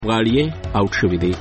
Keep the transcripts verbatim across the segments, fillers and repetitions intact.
غاړې اوټ شوې دي.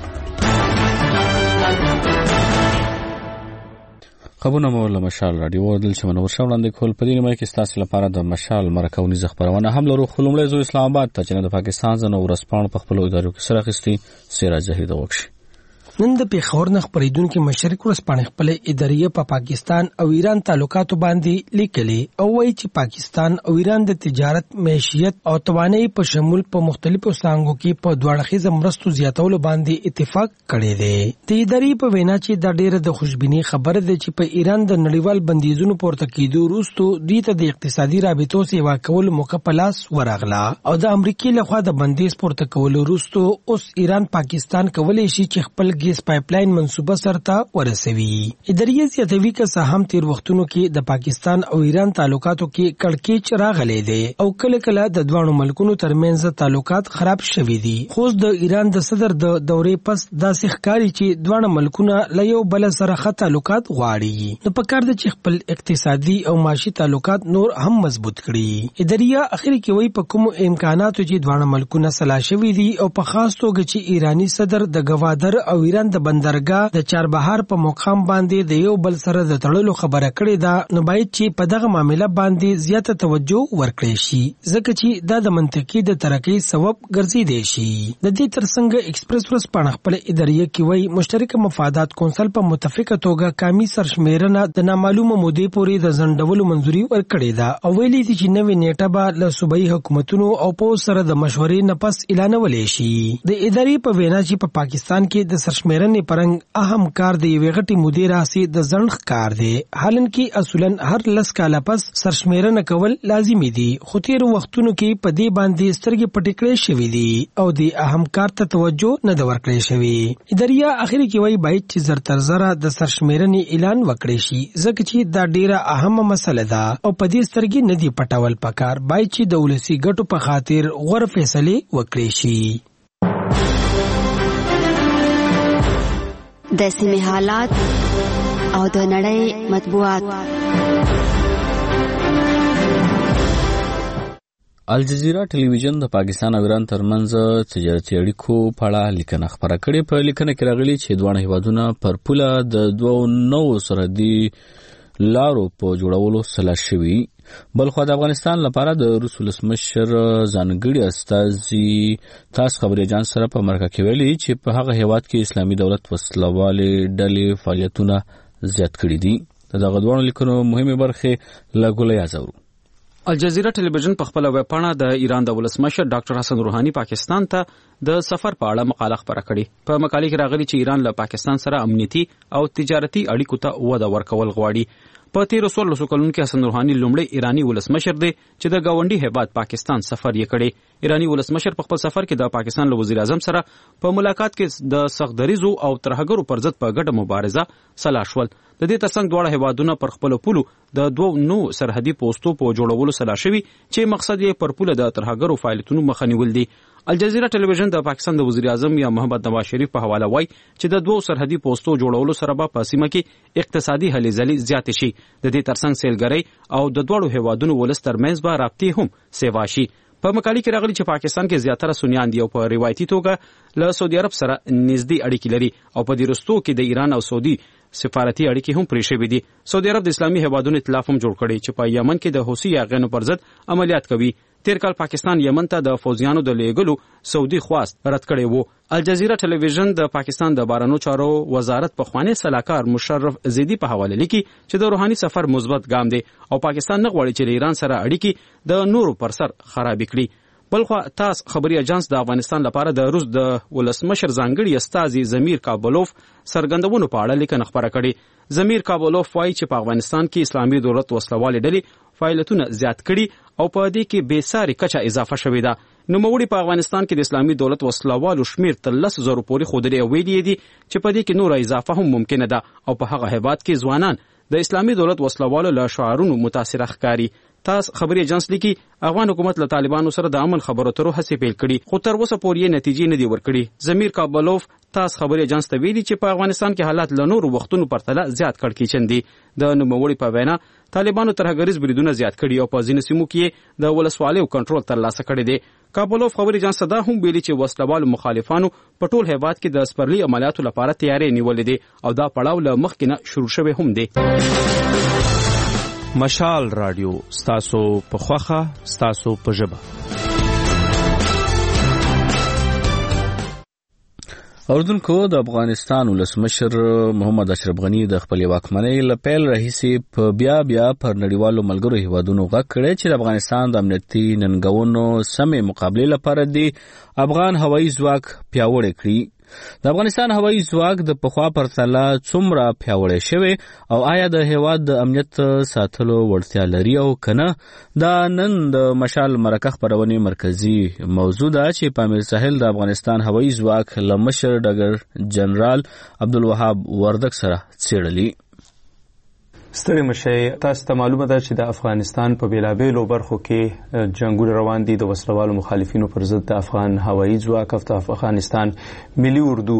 خبرونه مو له مشال رادیو دلته منور شو وړاندې کول. په دې نیمه کې ستاسو لپاره د مشال مرکونی خبرونه هم لرو. خلومړی زو اسلام آباد ته چې د پاکستان زنه ورسپان په خپل ادارو کې سره اخیستي سراج زهید وکړي. نن د پیښور نه خبرېدونکو مشرق ورسپانې خپل ادارې په پاکستان او ایران تعلقاتو باندې لیکلي او وایي چې پاکستان او ایران د تجارت، معیشت او توانایي په شمول په مختلفو څانګو کې په دواړه مرستو زیاتولو باندې اتفاق کړی دی. د ادارې په وینا چې دا ډېره د خوشبیني خبره ده چې په ایران د نړیوال بندیزونو پورته کېدو وروسته دوی ته د اقتصادي رابطو سیوا کولو موقع په لاس ورغله او د امریکا لخوا د بندیز پورته کولو وروسته اوس ایران پاکستان کولی شي چې خپل ګیس پایپلاین منصوبه سرته ورسوي. ادارې زیاتوي که څه هم تیر وختونو کې د پاکستان او ایران تعلقاتو کې کړکېچ راغلی دی او کله کله د دوه ملکونو ترمنځ تعلقات خراب شوي دي، خو د ایران د صدر د دورې پس داسې ښکاري چې دوه ملکونه له یو بل سره ښه تعلقات غواړي. نو پکار ده چې خپل اقتصادي او معاشي تعلقات نور هم مضبوط کړي. ادارې اخر کې وایي په کوم امکاناتو چې دوه ملکونه سلا شوي دي او په خاص توګه چې ایرانی صدر د گوادر او ایران د بندرګاه د چاربهار په مقام باندې د یو بل سره د تړلو خبره کړې ده، نو باید چې په دغه معاملې باندې زیاته توجه ورکړي شي ځکه چې دا د منطقي د ترقۍ سبب ګرځیدي شي. د دې ترڅنګ ایکسپریس ورسپانې خپل ادارې کې وایي مشترک مفادات کونسل په متفقه توګه کامي سرشمیرنه د نامعلومه مودې پورې د ځنډولو منځوري ورکړې ده او ویلي دي چې نوې نیټه به له صوبایي حکومتونو او پوز سره د مشورې نه پس اعلانولې شي. د ادارې په وینا چې په پاکستان کې د سرشمیرنې پرنګ اهم کار دی یوې غټې مودې راسي د ځنډ کار دی، حالانکه اصولا هر لس کاله پس سرشمیرنه کول لازمي دي، خو تیر وختونو کې په دې باندې سترګې پټې کړې شوې دي او د اهم کار ته توجه نه ده ورکړې شوې. ادارې اخر کې وایي باید چې زر تر زره د سرشمیرنې اعلان وکړي شي ځکه چې دا ډیره اهمه مسله ده او په دې سترګې نه دی پټول پکار، باید چې د ولسي ګټو په خاطر غوره فیصله وکړي شي. د سیمې حالات او د نړۍ مطبوعات. الجزیره ټلویزیون د پاکستان او ایران ترمنځ تجارتي اړیکو په اړه لیکنه خبره کړې. په لیکنه کې راغلي چې دواړه هیوادونه پر پوله د دوه نوو سرحدي لارو په جوړولو سلا شوي. بلخو د افغانستان لپاره د روس ولسمشر ځانګړي استازي تاس خبري جان سره په مرکه کې ویلي چې په هغه هیواد کې اسلامي دولت وسلوالې ډلې فعالیتونه زیات کړي دي. دغه دوه لیکنو مهمه برخه لګولې ازورو. الجزیره ټلویزیون په خپل ویب پاڼه د ایران د ولسمشر ډاکټر حسن روحاني پاکستان ته د سفر په اړه مقاله خبره کړې. په مقاله کې راغلي چې ایران له پاکستان سره امنیتي او تجارتي اړیکو ته وده ورکول غواړي. په تیر څوارلسو کلونو کې حسن روحاني لومړی ایرانی ولسمشر دی چې د گاونډي هیواد پاکستان سفر یې کړی. ایرانی ولسمشر په خپل سفر کې د پاکستان له وزیر اعظم سره په ملاقات کې د سختدریزو او ترهګرو پر ضد په ګډه مبارزه سلا شول. د دې ترڅنګ دواړه هیوادونه پر خپل پولو د دوه نو سرحدي پوسټو په جوړولو سلا شوي چې مقصد یې پر پوله د ترهګرو فعالیتونو مخه نیول دي. الجزیره ټلویزیون د پاکستان د وزیر اعظم یا محمد نواز شریف په حواله وایي چې د دوه سرحدي پوسټو جوړولو سره به په سیمه کې اقتصادي هلې ځلې زیاتې شي. د دې ترڅنګ سیلګرۍ او د دوړو هیوادونو ولس ترمنځ به رابطې هم سیوا شي. په مقالې کې راغلي چې پاکستان کې زیاتره سنیان دي او په روایتي توګه له سعودي عرب سره نږدې اړیکې لري او په دې وروستو کې د ایران او سعودي سفارتي اړیکې هم پرې شوې دي. سعودي عرب د اسلامي هیوادونو ائتلاف هم جوړ کړی چې په یمن کې د حوثي یاغیانو پر ضد عملیات کوي. تیر کال پاکستان یمن ته د فوجیانو د لیږلو سعودي خواست رد کړی وو. الجزیره ټلویزیون د پاکستان د بهرنیو چارو وزارت پخوانی سلاکار مشرف زیدی په حواله لیکي چې د روحاني سفر مثبت ګام دی او پاکستان نه غواړي چې ایران سره اړیکې د نورو پر سر خراب کړي. بلخو تاس خبري اجانس د افغانستان لپاره د روس د ولسمشر ځانګړي استازي زمیر کابلوف سرګندونو په اړه لیکنه خبره کړې. زمیر کابلوف وایي چې په افغانستان کې اسلامي دولت وسلوالې ډلې فعالیتونه زیات کړي او په دې کې بې ساري کچه اضافه شوې ده. نوموړي په افغانستان کې د اسلامي دولت وسلوالو شمیر تر لس زرو پورې ښودلې او ویلي دي چې په دې کې نوره اضافه هم ممکنه ده او په هغه هیواد کې ځوانان د اسلامي دولت وسلوالو له شعارونو متاثره ښکاري. تاس خبري اجانس لیکي افغان حکومت له طالبانو سره د امن خبرو اترو هڅې پیل کړي خو تر اوسه پورې نتیجې نه دي ورکړي. زمیر کابلوف تاس خبري اجانس ته ویلي چې په افغانستان کې حالات له نورو وختونو پرتله زیات کړکېچن دي. د نوموړي په وینا طالبانو ترهګریز بریدونه زیات کړي او په ځینو سیمو کې د ولسوالیو کنټرول ترلاسه کړی دی. کابولوف خبري جان صدا هم ویلي چې وسلوالو مخالفانو په ټول هیواد کې د سپرلي عملیاتو لپاره تیاری نیولې دي او دا پړاو له مخکې نه شروع شوی هم دی. مشال رادیو ستاسو په خوخه ستاسو په ژبه. اوردونکو د افغانستان ولسمشر محمد اشرف غنی د خپل واکمنۍ له پیل راهیسې په بیا بیا پر نړیوالو ملګرو هیوادونو غږ کړی چې د افغانستان د امنیتي ننګونو سمې مقابلې لپاره دی افغان هوایي ځواک پیاوړی کړي. د افغانستان هوایي ځواک د پخوا پرتله څومره پیاوړی شوی او آیا د هیواد د امنیت ساتلو وړتیا لري او کنه؟ دا نن د مشال مرکه خبرونې مرکزی موضوع ده چې په امیر ساحل د افغانستان هوایي ځواک له مشر ډګر جنرال عبدالوهاب وردک سره څېړلي. ستړي مشي، تاسو ته معلومه ده چې د افغانستان په بیلابیلو برخو کې جنگونه روان دي د وسلوالو مخالفینو پر ضد د افغان هوایي ځواک او د افغانستان ملي اردو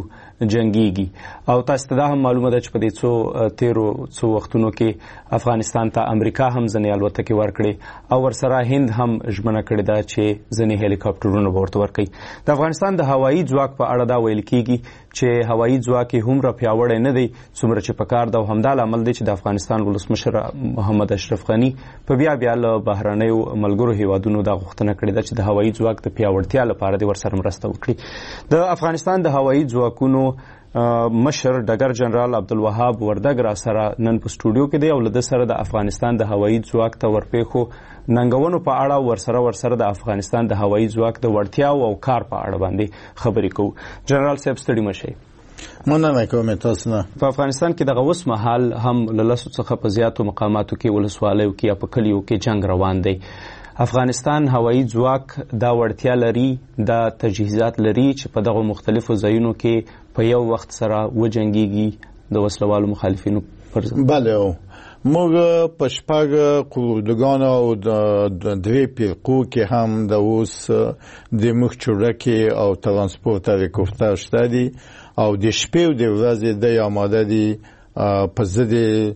جنگيږي او تاسو ته دا هم معلومه ده چې په دې څو تیرو څو وختونو کې افغانستان ته امریکا هم ځنې الوتکې ورکړي او ورسره هند هم ژمنه کړې ده چې ځنې هلیکاپټرونه به ورته ورکړي. د افغانستان د هوایي ځواک په اړه دا ویل کېږي چې هوایي ځواک یې هومره پیاوړی نه دی څومره چې پکار ده او همدا لامل دی چې د افغانستان ولسمشر محمد اشرف غنی په بیا بیا له بهرنیو ملګرو هیوادونو دا غوښتنه کړې ده چې د هوایي ځواک د پیاوړتیا لپاره دې ورسره مرسته وکړي. د افغانستان د هوایي ځواکونو مشر ډګر جنرال عبدالوهاب وردک را سره نن په سټوډیو کې دی او له ده سره د افغانستان د هوایي ځواک ته ورپېښو ننګونو په اړه ورسره ورسره د افغانستان د هوایي ځواک د وړتیاو او کار په اړه باندې خبرې کوو. جنرال صاحب ستړي مشئ. مننه کوم تاسو نه. په افغانستان کې دغه اوس مهال هم له لسو څخه په زیاتو مقاماتو کې ولسوالیو کې یا په کلیو کې جنگ روان دی. افغانستان هوایي ځواک دا وړتیا لري، دا تجهیزات لري چې په دغه مختلفو ځایونو کې په یو وخت سره وجنګیږي د وسلوالو مخالفینو پر ضد؟ بله، موږ په شپږ قراردادګانو او د درې فرقو کې هم د اوس د مخ چورکې او ترانسپورت هلیکوپټر شته دي او د شپې او د ورځې د آماده دي په ضد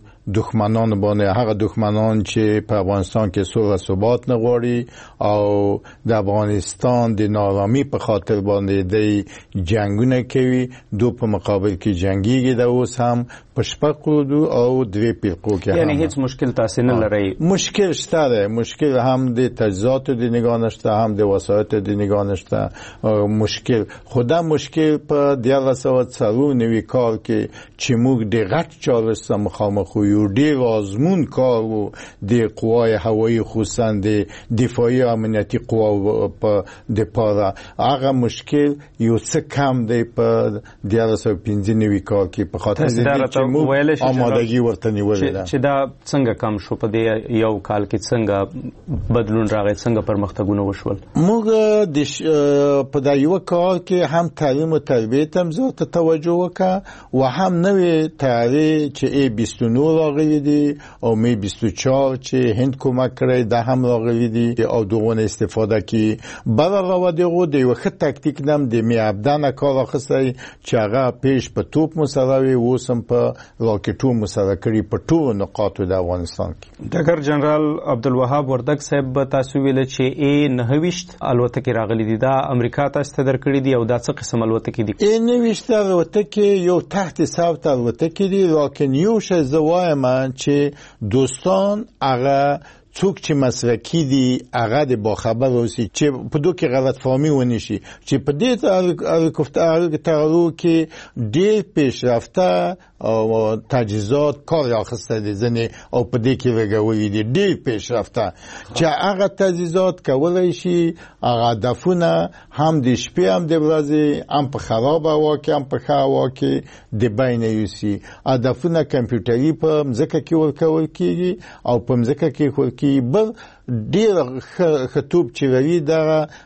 دښمنان باندې، هغه دښمنان چې په افغانستان کې سوله ثبات نه غواړي او د افغانستان د نارامي په خاطر باندې د جنگونه کوي. دو په مقابل کې جنگيږي. د اوس هم په شپږ قراردو او درې فرقو کې یعنی هیڅ مشکل تاسو نه لرئ؟ مشکل شته ده. مشکل هم د تجهیزاتو د نگاه نشته، هم د وسایطو د نگاه نشته. مشکل خدا مشکل په دیارلس سوه څلور نوي کال کې چې موږ د غټ چالش سره مخامخ یو ډیر آزمون کار و د قوای هوایی خصوصا د دفاعي امنیتي قوا په د پاره. هغه مشکل یو څه کم دی په دیارلس سوه پنځه نوي کال کې په خاطر دې چې موږ آمادګي ورته نیولې ده. چې دا څنګه کم شو په دې یو کال کې؟ څنګه بدلون راغی؟ څنګه پرمختګونه وشول؟ موږ د په دا یو کال کې هم تعلیم او تربیه ته زیاته توجه وکړه و هم نوې تیاری چې ای بیست و نه راغلی دي او می بیست و چهار چې هند کمک کړی دا هم راغلی دي او دغه استفاده کی بل راوړو د یو ښه تاکتیک نام د می ابدان کار اخستای چې هغه پیش په توپ مساوي وسم په راکټو مساوي کړی په ټولو نقاطو د افغانستان کې. ډګر جنرال عبدالوهاب وردک صاحب تاسو ویل چې ای نهويشت الوتکې راغلي دي، دا امریکا تاسو ته درکړي دي او دا څه قسم الوتکې دي؟ ای نهويشت الوتکې یو تحت ثبت الوتکې دي، راکن یو شی زوایم چې دوستان هغه څوک چې مسلکی دي هغه د باخبر اوسي چې په دوه کې غلط فهمي ونی شي چې په دې هلیکوپټرو کې ډېر پیشرفته او تجهیزات کار اخیسته دي ځنې او په دې کې وګورئ دي ډېر پیشرفته چې هغه تجهیزات کولای شي هغه هدفونه هم د شپې هم د ورځې هم په خراب هوا کې هم په ښه هوا کې د بین یوسي. هدفونه کمپیوټري په مځکه کې ورکول کېږي او په مځکه کې ورکول بل ډیر خطوب چې وی دا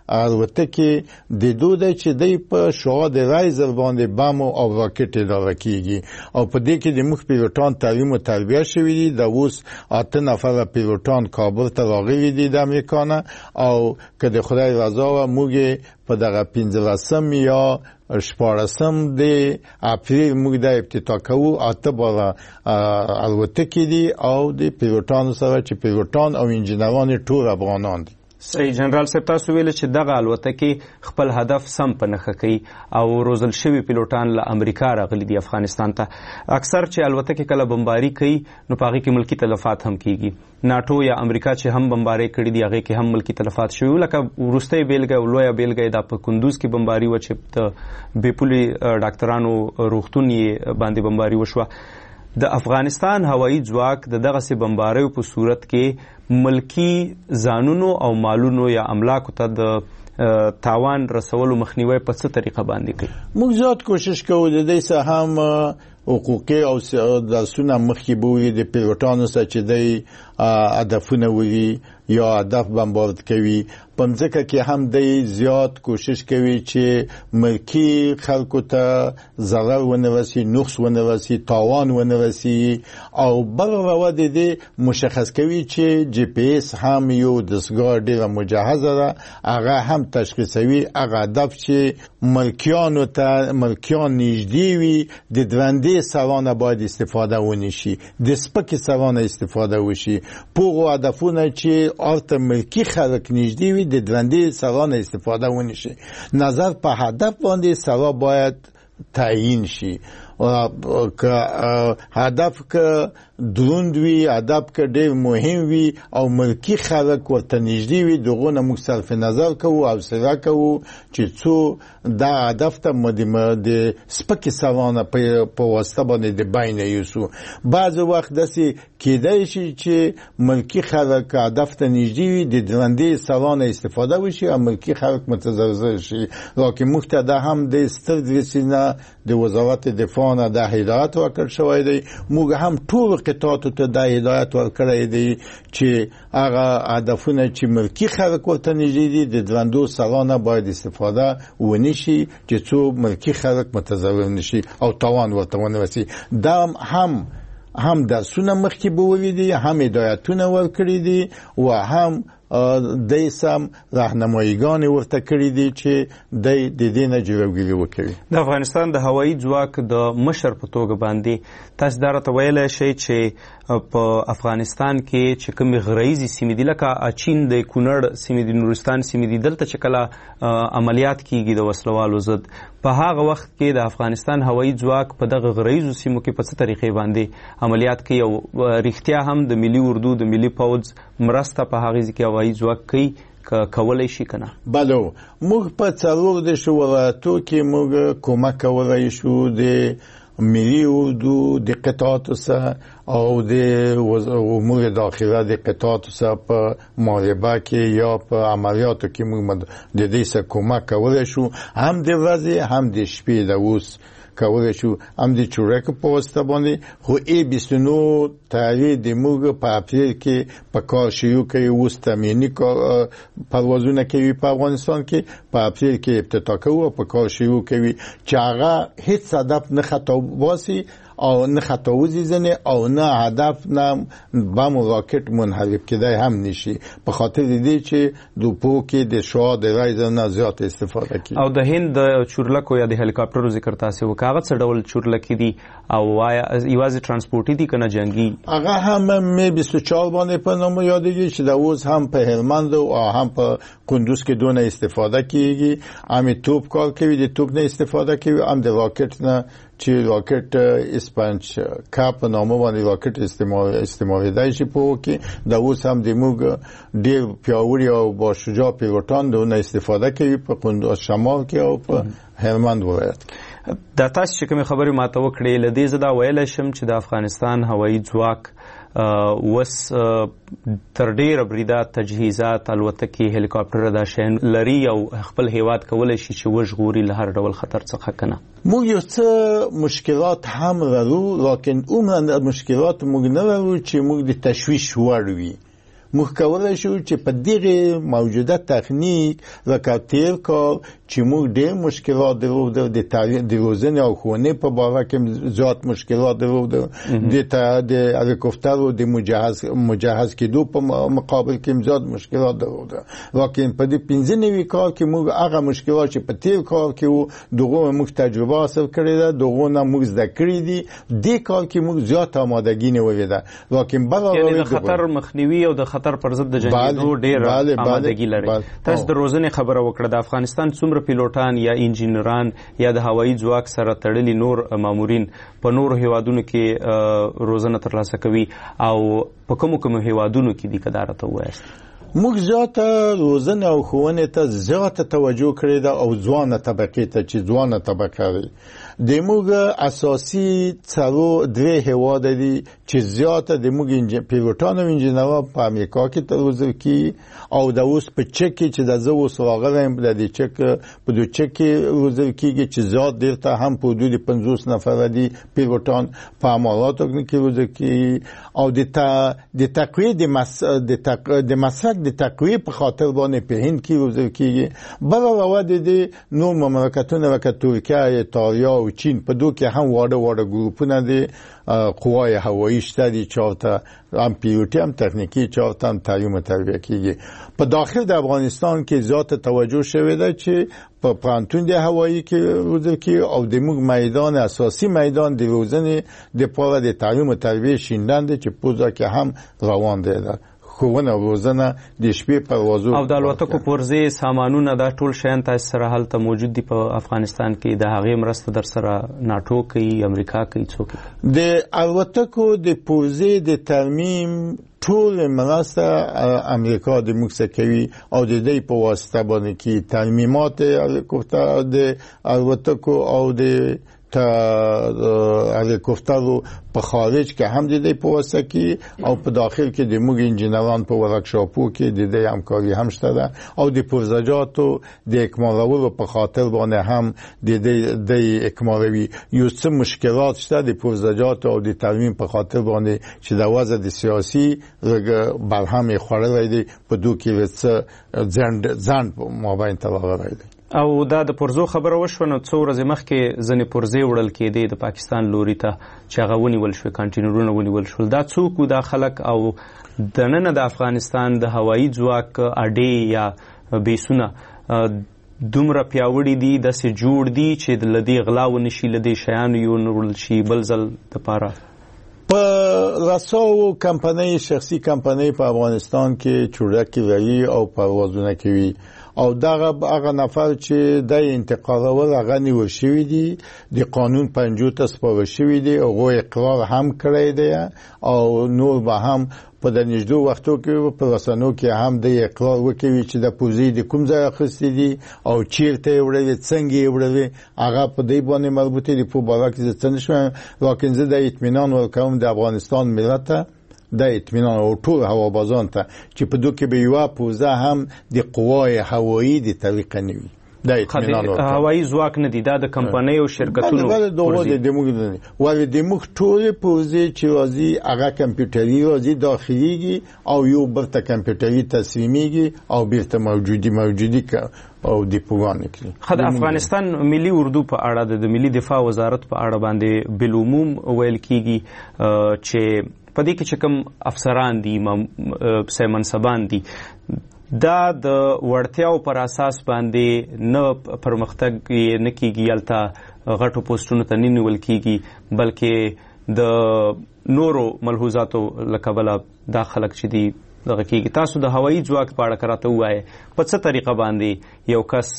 الوتکې د دوه چې د په شوا د رایزر باندې بم او راکټ اداره کیږي او په دې کې د مخ پیلوټان تعلیم او تربیه شوی دي. د اوس اته نفر پیلوټان کابل ته راغلي دي د امریکا نه او که د خدای رضا و موږ په دغه پنځلسم یا شپاړسم د اپریل موږ د افتتاح کوو. اته باره الوتکې دي او د پیلوټانو سره چې پیلوټان او انجنیران ټول افغانان دي. صحیح جنرال صاحب تاسو ویل چې دغه الوتکې خپل هدف سم په نښه کوي او روزل شوي پیلوټان له امریکا راغلي دي افغانستان ته. اکثر چې الوتکې کله بمباري کوي نو په هغې کې ملکي تلفات هم کیږي. ناټو یا امریکا چې هم بمباري کړي دي هغې کې هم ملکي تلفات شوي. لکه وروستی بیلګه او لویه بیلګه دا په کندوز کې بمباري وه چې د بېپولي ډاکټرانو روغتون یې باندې بمباري وشوه. د افغانستان هوایي ځواک د دغسې بمباریو په صورت کې ملکی ځانونو او مالونو یا املاکو ته د تاوان رسولو مخنیوی په څه طریقه باندې کوي؟ موږ زیات کوشش کوو د دې څخه هم حقوقي او درسونه مخکې به وي د پیلوټانو سره چې دی هدفونه وي یا هدف بمبارد کوي. په مځکه کې هم دی زیات کوشش کوي چې ملکی خلکو ته ضرر ونه رسي، نقص ونه رسي، تاوان ونه رسي. او بل روا د دې مشخص کوي چې جی پی اس هم یو دستګاه ډیره مجهزه ده، هغه هم تشخیصوي هغه هدف چې ملکیانو ته ملکیان نږدې وي د درندې سرانه باید استفاده ونشي، د سپکې سرانه استفاده وشي. پوغو هدفونه چې ارته ملکی خلک نږدې وي د درندې سرانه استفاده ونشي. نظر په هدف باندې سرا باید تعیین شي. که هدف که دروند وي، هدف که ډېر مهم وي او ملکی خلک ورته نږدې وي، دغو نه موږ صرف نظر کوو او حوصله کوو چې څو دا هدف ته د سپکې سرانه په واسطه باندې د بین یوسو. بعض وخت داسې کیدای شي چې ملکی خلک هدف ته نږدې وي د درندې سرانه استفاده وشي او ملکی خلک متضرر شي. راکې موږ ته دا هم د ستر درسینه د وزارت دفاع نه دا هدایت ورکړل شوی دی. موږ هم ټول قطعاتو ته دا هدایت ورکړی دی چې هغه هدفونه چې ملکی خلک ورته نږدې دي د درندو سرانه باید استفاده ونشي چې څو ملکی خلک متضرر نشي او تاوان ورته ونه رسي. دا هم هم درسونه مخکې به وویدي، هم هدایتونه ورکړي دي او هم دای سم راهنماییګانې ورته کړي دي چې دای د دې نه جلوګیري وکړي. د افغانستان د هوایي ځواک د مشر په توګه باندې تاسو دا راته ویلی شئ چې په افغانستان کې چې کومې غرایزي سیمې دي لکه اچین د کونړ سیمې دي، نورستان سیمې دي، دلته چې کله عملیات کیږي د وسلوالو ضد، په هغه وخت کې د افغانستان هوایي ځواک په دغه غرایزو سیمو کې په څه طریقې باندې عملیات کوي او رښتیا هم د ملي اردو د ملي پوځ مرسته په هغې ځای کې هوایي ځواک کوي کولای شي که نه؟ بله، موږ په څلور دېرشو ولایتو کې موږ کمک کولی شو د ملي اردو د قطعاتو سره او د امور داخله د قطعاتو سره په محاربه کې یا په عملیاتو کې موږ د دې سره کمک کولی شو، هم د ورځې هم د شپې د اوس کولی شو، هم د چورکو په واسطه باندې. خو ای بیست و نه تیاری د موږ په اپریل کې په کار شروع کوي، اوس تمریني پروازونه کوي په افغانستان کې، په اپریل کې افتتاح کوي او په کار شروع کوي چې هغه هیڅ هدف نه خطا باسي او نه خطا وزیزنه او نه هدف نه بم و راکت منحرف کدای هم نشي، په خاطر دې چې دوپو کې د شعاع د رایز نه زیات استفاده کوي. او د هند د چورلکو یا د هلیکاپټرو ذکر تاسو وکړ، هغه څه ډول چورلکې دي او یوازې ترانسپورټي دي کنه جنگي؟ هغه هم می بیست و چهار باندې په نوم یادېږي چې د اوس هم په هلمند او هم په کندوز کې دونه استفاده کیږي. هم توپ کار کوي، د توپ نه استفاده کوي، هم د راکت نه چې راکت اسپانچ کاپ نامه باندې راکت استعمال استعمالیدای شي په کې. د اوس هم د موږ ډېر پیاوړي او با شجاع پیلوټان دونه استفاده کوي په کندوز شمال کې او په هلمند ولایت. دا تاسو چې کومې خبرې ماته وکړې له دې زه دا ویلی شم چې د افغانستان هوایي ځواک وس تر ډېره بریده تجهیزات، الوتکې، هلیکاپټر دا شیان لري او خپل هیواد کولی شي چې وژغوري له هر ډول خطر څخه که نه؟ موږ یو څه مشکلات هم لرو، لیکن عموما مشکلات موږ نه لرو چې موږ د تشویش وړ وي. موږ کولی شو چې په دغه موجوده تخنیک لکه تیر کال چې موږ ډېر مشکلات درلودل، د روزنې او ښوونې په باره کې زیات مشکلات درلودل، د هلیکوپټرو د مجهز کېدو په مقابل کې زیات مشکلات درلودل. لیکن په دې پنځه نوي کال کې موږ هغه مشکلات چې په تیر کال کې وو دغه موږ تجربه حاصل کړې ده، دغه نه موږ زده کړي دي. دې کال کې موږ زیات آمادګي نیولې ده. لیکن یعنې د خطر مخنیوي او د خطر پر ضد د جنګېدو ډېر آمادګي لري. تاسو د روزنې خبره وکړه، د افغانستان څومره پیلوټان یا انجینران یا د هوایي ځواک سره تړلي نور مامورین په نورو هیوادونو کې روزنه ترلاسه کوي او په کومو کومو هیوادونو کې دي؟ که دا راته ووایاست. موږ زیاته روزنه او ښوونې ته زیاته توجه کړې ده او ځوانه طبقې ته چې ځوانه طبقه دی. د موږ اساسي څلو درې هیواد دي چې زیاته د موږ پیلوټان او انجینران په امریکا کې روزل کیږي او د اوس په چک کې چې د زه اوس راغلی یم د چک په دو چک کې روزل کیږي چې زیات ډېر ته هم په حدود پنځوس نفره دي پیلوټان په اماراتو کې روزل کیږي او د تقویه د مسلک د تقویه په خاطر باندې په هند کې روزل کیږي. بل رواد دي نور مملکتونه لکه ترکیه، ایتالیا او چین په دوه کې هم واړه واړه ګروپونه دي قوای هوایی شته دي چې ورته هم پیلوټي هم تخنیکي چې ورته هم تعلیم و تربیه کیږي. په داخل د افغانستان کې زیات توجه شوې ده چې په پانتون د هوایی کې روزل کیږي او د موږ میدان اساسي میدان د روزنې د پاره د تعلیم و تربیه شیندند چې پوزا کې هم روان دي. ښوونه او روزنه د شپې پروازو او د الوتکو پرزې سامانونه دا ټول شیان تاسو سره هلته موجود دي په افغانستان کې؟ د هغې مرسته در سره ناټو کوي، امریکا کوي، څوک؟ د الوتکو د پرزې د ترمیم ټول مرسته امریکا د موږ سره کوي او د دې په واسطه باندې کې ترمیمات هلیکوپتر د الوتکو او د تا هلیکوپترو په خارج کې هم د دې په واسطه کې او په داخل کې د موږ انجینران په ورکشاپو کې د دې همکاري هم شته ده او د پروژاتو د اکمالولو په خاطر باندې هم د دې د اکمالوي یو څه مشکلات شته د پروژاتو او د ترمیم په خاطر باندې چې د وضع د سیاسي برهم خوړلې دي په دوه کې څه ځند ځند مابین ته راغلی دی. او دا د پرزو خبره وشوه نو څو ورځې مخکې ځینې پرزې وړل کېدې د پاکستان لوري ته چې هغه ونیول شوې، کانټینرونه ونیول شول. دا څوک دا خلک او دننه د افغانستان د هوایي ځواک اډې یا بیسونه دومره پیاوړي دي، داسې جوړ دي چې له دې غلا ونشي، له دې شیانو یې ونوړل شي بل ځل دپاره؟ په رساو کمپنۍ شخصي کمپنۍ په افغانستان کې چورکې لري او پروازونه کوي او دغه هغه نفر چې د انتقالول هغه نیول شوی دي د قانون پنځو ته سپارل شوی دي او اقرار هم کړی دی او نور به هم په د نږدې وختو کې په رسنیو کې هم د اقرار وکوي چې د پوزي د کوم ځای اخیستي دي او چیرته یې وړلې، څنګه یې وړلې، هغه په دې باندې مربوط دي. په باره کې زه څه نشم، لکن زه د اطمینان ورکوم د افغانستان ملت ته د اطمینان او ټول هوابازان ته چې په دوی کې به یوه پوزه هم د قوای هوایی د طریقه نه وي. د اطمینان هوایی ځواک نه دي، دا د کمپنۍ او شرکتونو ولې دغه د موږ نه ولې د موږ ټول پوزې چې راځي هغه کمپیوټري راځي داخليږي او یو برته کمپیوټري تسلیميږي او بیرته موجودي موجودي او د پوغان کې. خد افغانستان ملي اردو په اړه د ملي دفاع وزارت په اړه باندې بالعموم ویل کیږي چې په دې کې چې کوم افسران دي، سه منصبان دي، دا د وړتیاو پر اساس باندې نه پرمختګ نه کیږي، یلته غټو پوسټونو ته نه نیول کیږي، بلکې د نورو ملحوظاتو لکبله دا خلک چې دي دغه کیږي. تاسو د هوایي ځواک په اړه کراته وایي په څه طریقه باندې یو کس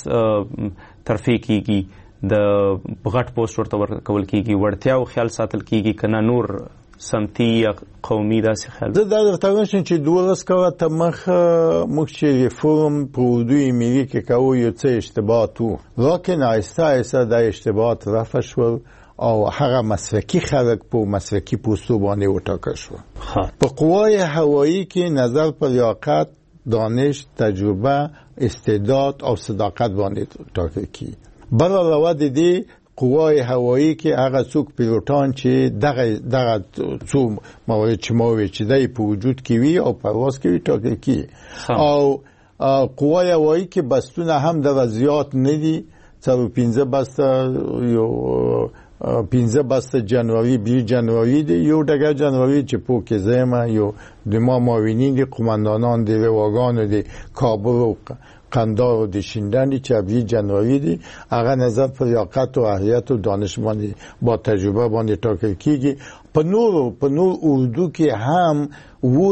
ترفیع کیږي، د غټ پوسټ ورته ورکول کیږي، وړتیاو خیال ساتل کیږي کنه نور سمتي یا قومي داسې خیال؟ زه دا درته وایم چې دولس کاله ته مخه موږ چې ریفورم په اردوی ملي کې کوو یو څه اشتباهات وو، لکن آهسته آهسته دا اشتباهات رفع شول او هغه مسلکي خلک په مسلکي پوستو باندې وټاکل شو. په قوای هوایی کې نظر په لیاقت، دانش، تجربه، استعداد او صداقت باندې ټاکل کیږي. بل علاوه د دې قوای هوایی کې هغه څوک پیلوټان چې دغه دغه څو موارد چې موي چې دای په وجود کې وي او پرواز کوي ټاکل کیږي. او قوای هوایی کې بستونه هم د زیات نه دي، څلور پنځه بسته یو پنځه بسته جنوري بیست جنوري دی، یو ډګر جنوري چې په کې زما یو د ما معاونین دي، قوماندانان دي، واګان دي، کابل او قندار د شیندنی چې بیست جنوري دی، هغه نظر پر لیاقت او اهلیت او دانش باندې با تجربه باندې ټاکل کیږي. په نور په نور اردو کې هم اوس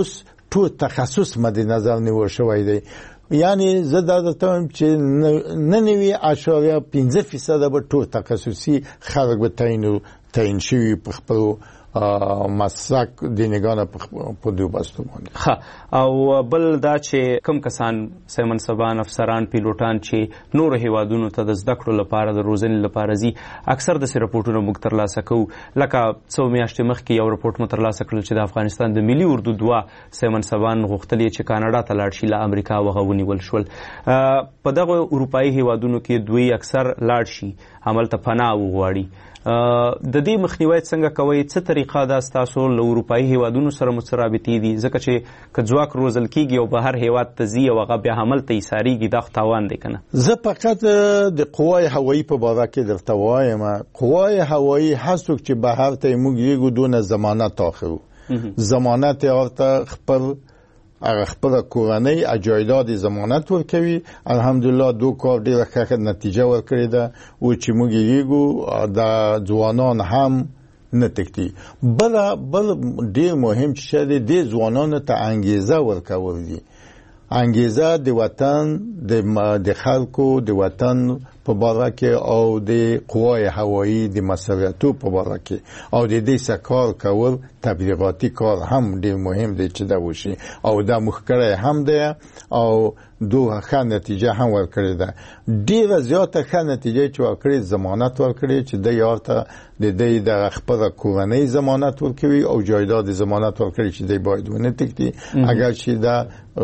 ټول تخصص مد نظر نیول شوی دی. یعنی زه دا درته وایم چې نه نوي اعشاریه پنځه فیصده به ټول تخصصي خلک به تعین تعین شوي په خپلو مسلک دینګانه په دوی بستو باندې. ښه، او بل دا چې کوم کسان سي منصبان، افسران، پیلوټان چې نورو هیوادونو ته د زده کړو لپاره د روزنې لپاره ځي، اکثر داسې رپورټونه موږ ترلاسه کوو. لکه څو میاشتې مخکې یو رپورټ مو ترلاسه کړل چې د افغانستان د ملي اردو دوه سي منصبان غوښتل چې کاناډا ته لاړ شي، له امریکا وغه ونیول شول. په دغه اروپایي هیوادونو کې دوی اکثر لاړ شي، هملته پناه وغواړي. د دې مخنیوی څنګه کوئ؟ څه طریقه ده ستاسو له اروپایي هیوادونو سره مو څه رابطې دي؟ ځکه چې که ځواک روزل کېږي او بهر هیواد ته ځي او هغه بیا هملته ایساریږي، دا خو تاوان دی که نه؟ زه فقط د قوای هوایي په باره کې درته وایم، قوای هوایي هر څوک چې بهر ته موږ یېږو دونه ضمانت اخلو. ضمانت یې ورته خپل هغه خپله کورنۍ جایداد ضمانت ورکوي. الحمدلله دو کار ډېره ښه نتیجه ورکړې ده او چې موږ یېږو د ځوانان هم نه تښتي. بله بل ډېر مهم چې شی دی، دې ځوانانو ته انګېزه ورکول دي. انګېزه د وطن د خلکو د وطن په باره کې او د قوای هوایي د مسؤلیتو په باره کې او د دې څخه کار کول، تبلیغاتي کار هم ډېر مهم دی چې دا وشي او دا موږ کړی هم دی او دو ښه نتیجه هم ورکړې ده. ډېره زیاته ښه نتیجه چې ورکړې، ضمانت ورکړې چې دی ورته د دې د خپله کورنۍ ضمانت ورکوي او جایداد ضمانت ورکړي چې دی باید ونه تښتي. اگر چې دا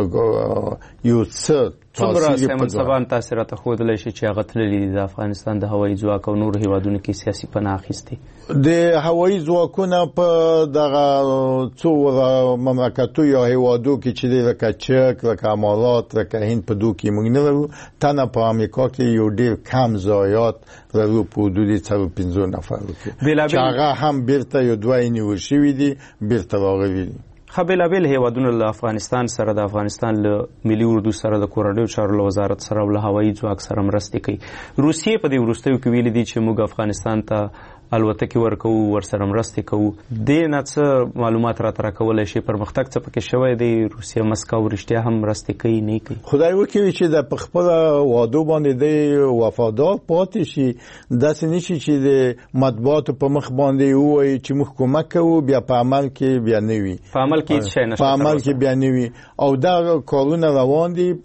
یو څه څومره سي منصبان تاسې راته ښودلی شي چې هغه تللي دي د افغانستان د هوایي ځواک او نورو هیوادونو کې سیاسي پناه اخیستې؟ د هوایي ځواکونه په دغه څو مملکتو یا هیوادو کې چې دی لکه چک، لکه امارات، لکه هند، په دو کې موږ نه لرو. تنه په امریکا کې یو ډېر کم ضایعات لرو په حدود څلور پنځه نفرو کې چې هغه هم بیرته یو دوه یې نیول شوي دي، بیرته راغلي دي. ښه، بېلابېل هیوادونه له افغانستان سره، د افغانستان له ملي اردو سره، د کورنیو چارو له وزارت سره او له هوایي ځواک سره مرستې کوي. روسیې په دې وروستیو کې ویلي دي چې موږ افغانستان ته الوتکې ورکوو، ورسره مرستې کوو. دې نه څه معلومات راته راکولی شي؟ پرمختګ څه پکې شوی دی؟ روسیه مسکو رښتیا هم مرستې کوي نه کوي؟ خدای وکړي چې د په خپله وعدو باندې دی وفادار پاتې شي. داسې نه شي چې د مطبوعاتو په مخ باندې ووایي چې موږ کومک کوو، بیا په عمل کې بیا نه وي. په عمل کې هېڅ شی نشته، په عمل کې بیا نه وي. او دا کارونه روان دي،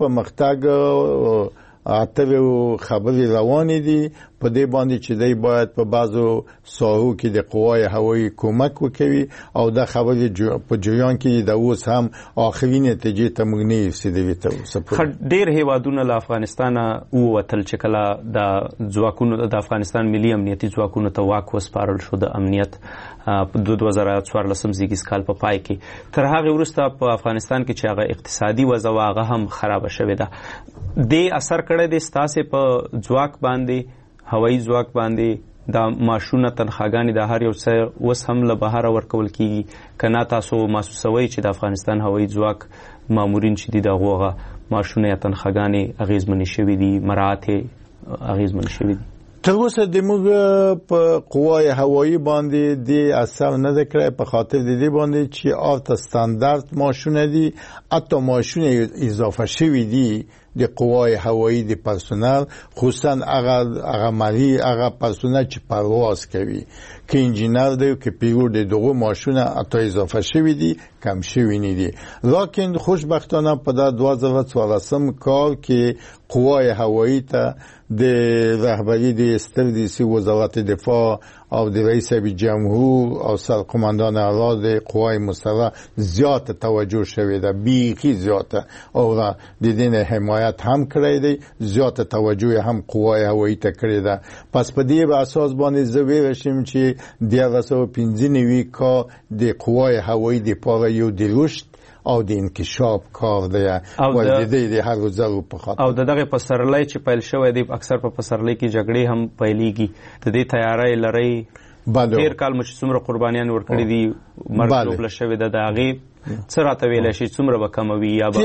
پرمختګ اتلو خبرې روانې دي په دې باندې چې دی باید په بعضو ساحو کې د قوای هوایي کومک وکوي او دا خبرې په جریان کې د اوس هم آخري نتیجې ته موږ نه رسېدلي تر اوسه پورې. ډېر هیوادونه له افغانستانه ووتل چې کله د ځواکونو د افغانستان ملي امنیتي ځواکونو ته واک وسپارل شو د امنیت په دوه زره څوارلسم زیږدیز کال په پای کې. تر هغې وروسته په افغانستان کې چې هغه اقتصادي وضع وه هغه هم خرابه شوې ده. دې اثر کړی دی ستاسې په ځواک باندې، هوایي ځواک باندې؟ دا معاشونه، تنخواګانې، دا هر یو څه اوس هم له بهره ورکول کېږي که نه تاسو محسوسوئ چې د افغانستان هوایي ځواک مامورین چې دي د هغو هغه معاشونه یا تنخواګانې اغېزمنې شوي دي، مراعات یې اغېزمن شوي دي؟ تر اوسه د موږ په قوای هوایي باندې د اثر نه ده کړی په خاطر د دې باندې چې آرته ستاندرد ماشونه دي، حتی ماشونه اضافه شوي دي د قوای هوایي د پرسونل، خصوصا هغه مری هغه پرسونل چې پرواز کوي، که انجینر دی که پیلوټ دی، دغه ماشونه حتی اضافه شوي دي، کم شوي نه دي. لیکن خوشبختانه په دا دوه زره څوارلسم کال کې قوای هوایي ته د رهبری د ستر رئیس وزارت دفاع او د رئیس جمهور او سرقماندان اعلی د قوای مسلح زیات توجه شوی ده، بیخي زیاته، او د دې حمایت هم کړی دی، زیات توجه هم قوای هوایي ته کړی ده. پس په دې اساس باندې زه ویلی شم چې دیارلس سوه پنځه نوي کال د قوای هوایي دپاره یو د رشد او د انکشاف کار دی او د دې د هر ځلو په خاطر او د دغه پسرلی چې پیل شوی دی، اکثر په پسرلی کې جګړې هم پیلېږي. د دې تیاری لرئ؟ تېر کال مو چې څومره قربانیان ورکړي دي، مرګ ژوبله شوې ده، د هغې څه راته ویلی شي؟ څومره به کموي یا به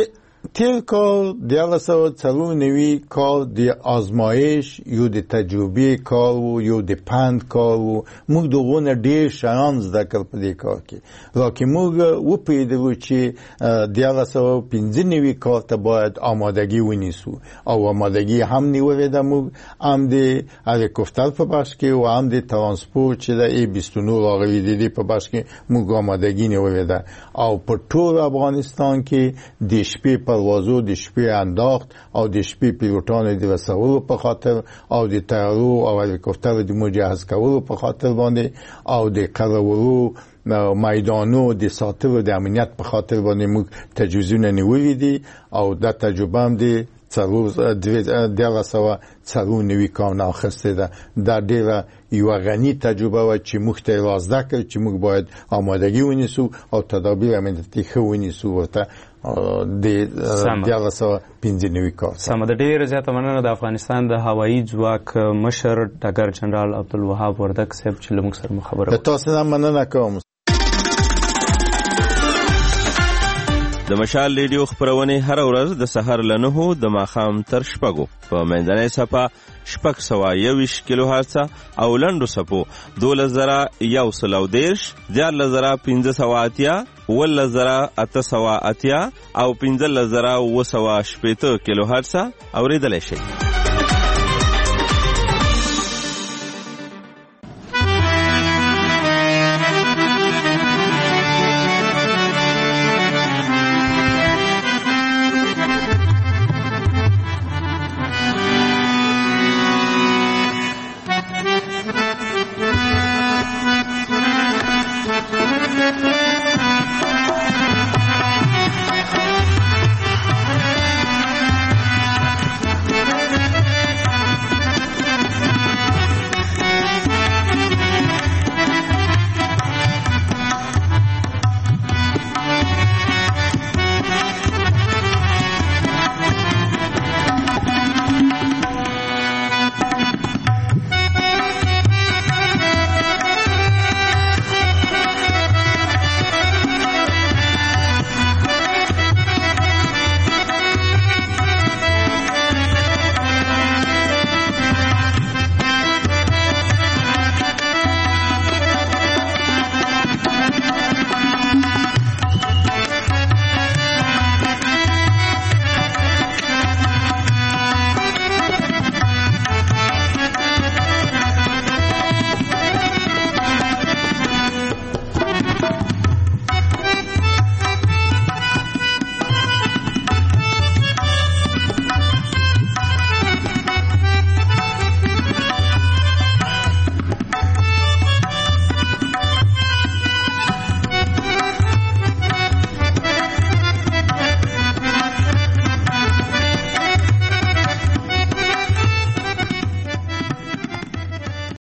تیر کار دیاله سوه څلور نوي کار د آزمایش یو د تجربې کار و یو د پند کار و. موږ دغونه ډېر شیان زده کړل په دې کار کې را کې موږ وپوهېدلو چې دیاله سوه پنځه نوي کار ته باید آمادګي ونیسو او آمادګي هم نیولې ده. موږ هم د هلیکوپتر په بخش کې او هم د ترانسپورت چې د ای بیست و نه راغلي د دې په بخش کې موږ آمادګي نیولې ده او په ټول افغانستان کې د شپې پروازو د شپې انداخت او د شپې پیلوټانو د رسولو په خاطر او د طیارو او هلیکوپترو د مجهز کولو په خاطر باندې او د قرارولو میدانو د ساتلو د امنیت په خاطر باندې موږ تجهیزونه نیولي دي او دا تجربه هم د دیاله سوه څلور نوي کارونه اخیستې ده. دا ډېره یوه غني تجربه وه چې موږ ته یې را زده کړ چې موږ باید آمادګي ونیسو او تدابیر امنیتي ښه ونیسو ورته د دیاله سوه پنځه نوي کار. سمه ده، ډېره زیاته مننه د افغانستان د هوایي ځواک مشر ډګر جنرال عبدالوهاب وردک صاحب چې له موږ سره خبره وکړه. تاسو نه مننه کوم. د مشال ریډیو خبرونه هر ورځ د سحر له نهو د ماښام تر شپږو په منځنۍ صفه شپږ سوه یوویشت کیلو هرڅه او لنډو صفو دولس زره یو سل او دېرش، دیارلس زره پنځه سوه اتیا، اوولس زره اته سوه اتیا او پنځلس زره اوه سوه شپېته کیلو هرڅه اورېدلی شئ.